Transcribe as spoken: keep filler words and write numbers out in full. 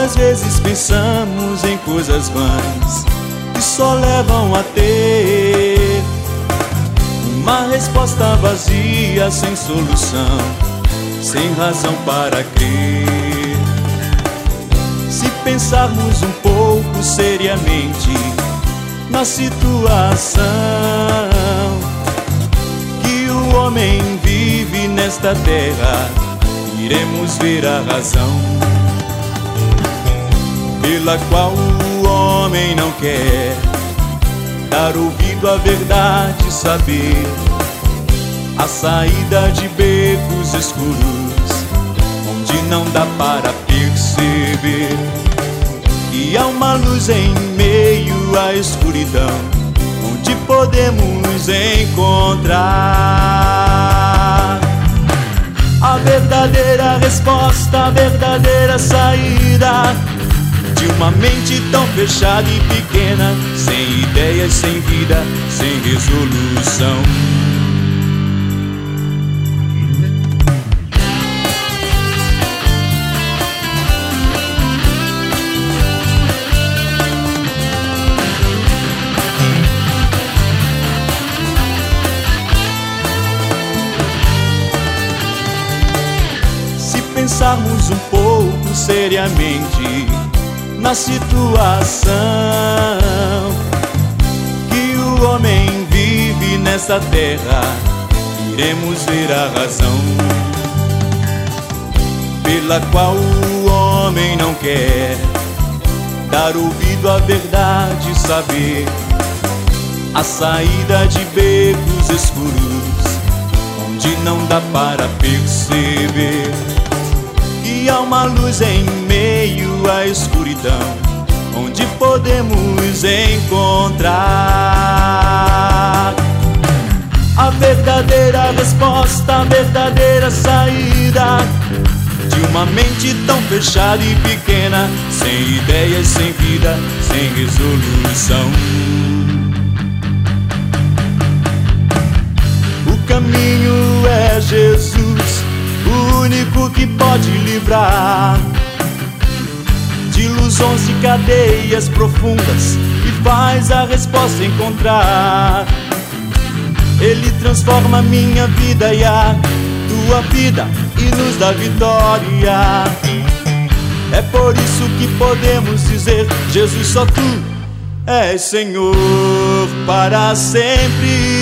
Quantas vezes pensamos em coisas vãs que só levam a ter uma resposta vazia, sem solução, sem razão para crer. Se pensarmos um pouco seriamente na situação que o homem vive nesta terra, iremos ver a razão pela qual o homem não quer dar ouvido à verdade, saber a saída de becos escuros onde não dá para perceber que há uma luz em meio à escuridão, onde podemos encontrar a verdadeira resposta, a verdadeira saída de uma mente tão fechada e pequena, sem ideias, sem vida, sem resolução. Se pensarmos um pouco seriamente na situação que o homem vive nesta terra, iremos ver a razão pela qual o homem não quer dar ouvido à verdade, saber a saída de becos escuros onde não dá para perceber que há uma luz em meio à escuridão, onde podemos encontrar a verdadeira resposta, a verdadeira saída de uma mente tão fechada e pequena, sem ideias, sem vida, sem resolução. O caminho é Jesus, o único que pode livrar de ilusões e cadeias profundas, e faz a resposta encontrar. Ele transforma minha vida e a tua vida e nos dá vitória. É por isso que podemos dizer: Jesus, só tu és Senhor para sempre.